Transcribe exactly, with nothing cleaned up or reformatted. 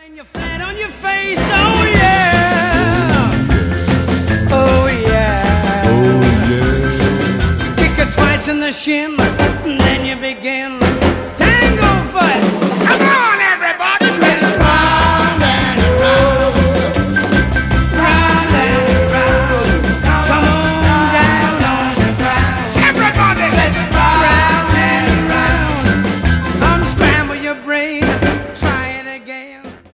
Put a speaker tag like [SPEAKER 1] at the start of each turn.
[SPEAKER 1] When you're flat on your face, oh yeah, oh yeah,
[SPEAKER 2] Oh yeah.
[SPEAKER 1] kick her twice in the shin, then you begin.